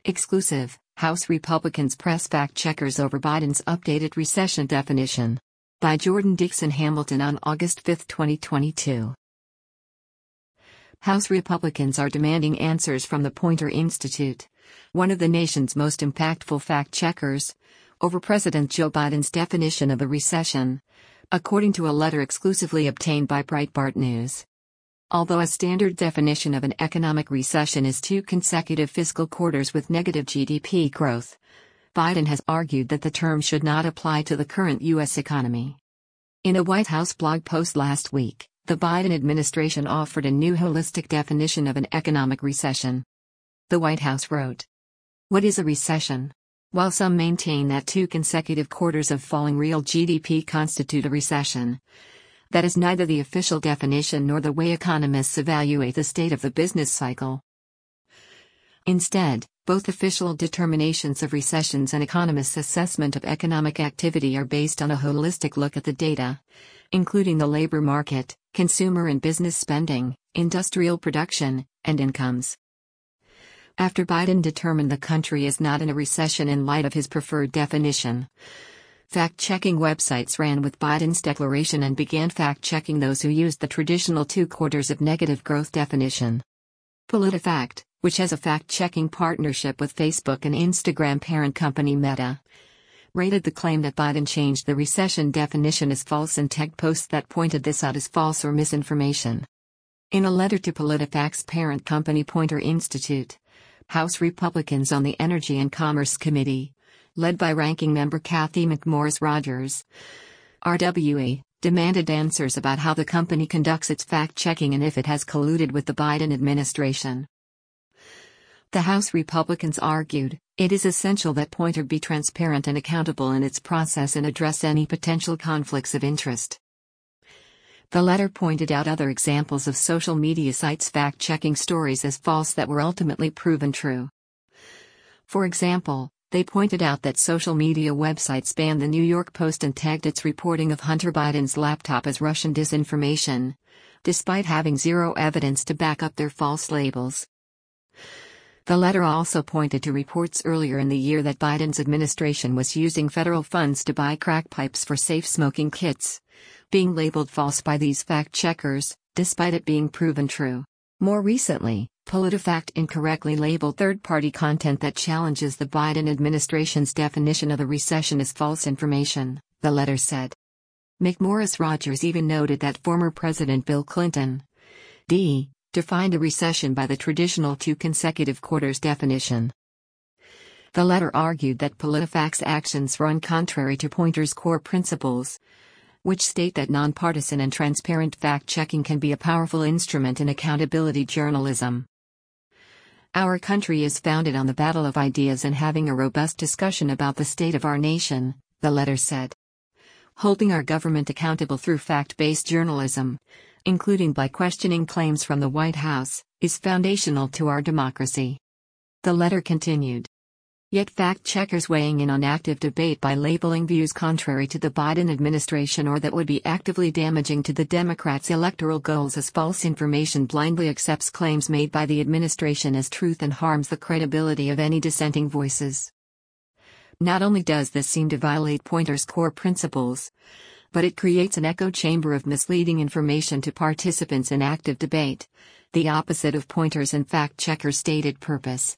Exclusive, House Republicans press fact-checkers over Biden's updated recession definition. By Jordan Dixon Hamilton on August 5, 2022. House Republicans are demanding answers from the Poynter Institute, one of the nation's most impactful fact-checkers, over President Joe Biden's definition of a recession, according to a letter exclusively obtained by Breitbart News. Although a standard definition of an economic recession is 2 consecutive fiscal quarters with negative GDP growth, Biden has argued that the term should not apply to the current U.S. economy. In a White House blog post last week, the Biden administration offered a new holistic definition of an economic recession. The White House wrote, "What is a recession? While some maintain that 2 consecutive quarters of falling real GDP constitute a recession, that is neither the official definition nor the way economists evaluate the state of the business cycle. Instead, both official determinations of recessions and economists' assessment of economic activity are based on a holistic look at the data, including the labor market, consumer and business spending, industrial production, and incomes." After Biden determined the country is not in a recession in light of his preferred definition, fact-checking websites ran with Biden's declaration and began fact-checking those who used the traditional 2 quarters of negative growth definition. PolitiFact, which has a fact-checking partnership with Facebook and Instagram parent company Meta, rated the claim that Biden changed the recession definition as false and tagged posts that pointed this out as false or misinformation. In a letter to PolitiFact's parent company Poynter Institute, House Republicans on the Energy and Commerce Committee, led by Ranking Member Cathy McMorris Rodgers, RWE, demanded answers about how the company conducts its fact-checking and if it has colluded with the Biden administration. The House Republicans argued, it is essential that Poynter be transparent and accountable in its process and address any potential conflicts of interest. The letter pointed out other examples of social media sites fact-checking stories as false that were ultimately proven true. For example, they pointed out that social media websites banned the New York Post and tagged its reporting of Hunter Biden's laptop as Russian disinformation, despite having zero evidence to back up their false labels. The letter also pointed to reports earlier in the year that Biden's administration was using federal funds to buy crack pipes for safe smoking kits, being labeled false by these fact-checkers, despite it being proven true. More recently, PolitiFact incorrectly labeled third-party content that challenges the Biden administration's definition of a recession as false information, the letter said. McMorris Rodgers even noted that former President Bill Clinton, D., defined a recession by the traditional 2 consecutive quarters definition. The letter argued that PolitiFact's actions run contrary to Poynter's core principles, which state that nonpartisan and transparent fact-checking can be a powerful instrument in accountability journalism. Our country is founded on the battle of ideas and having a robust discussion about the state of our nation, the letter said. Holding our government accountable through fact-based journalism, including by questioning claims from the White House, is foundational to our democracy. The letter continued. Yet fact-checkers weighing in on active debate by labeling views contrary to the Biden administration or that would be actively damaging to the Democrats' electoral goals as false information blindly accepts claims made by the administration as truth and harms the credibility of any dissenting voices. Not only does this seem to violate Poynter's core principles, but it creates an echo chamber of misleading information to participants in active debate, the opposite of Poynter's and fact-checkers' stated purpose.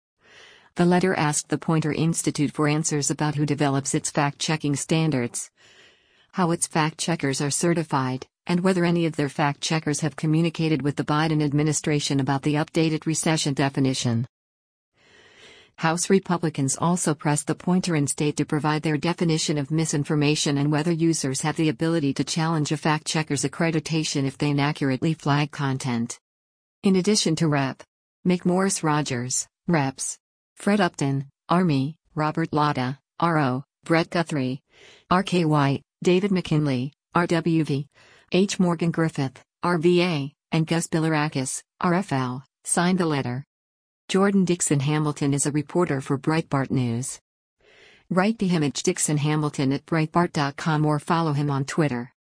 The letter asked the Poynter Institute for answers about who develops its fact-checking standards, how its fact-checkers are certified, and whether any of their fact-checkers have communicated with the Biden administration about the updated recession definition. House Republicans also pressed the Poynter Institute to provide their definition of misinformation and whether users have the ability to challenge a fact-checker's accreditation if they inaccurately flag content. In addition to Rep. McMorris Rodgers, Reps. Fred Upton, Army, Robert Latta, RO, Brett Guthrie, RK White, David McKinley, RWV, H. Morgan Griffith, RVA, and Gus Bilirakis, RFL, signed the letter. Jordan Dixon Hamilton is a reporter for Breitbart News. Write to him at Dixon Hamilton at Breitbart.com or follow him on Twitter.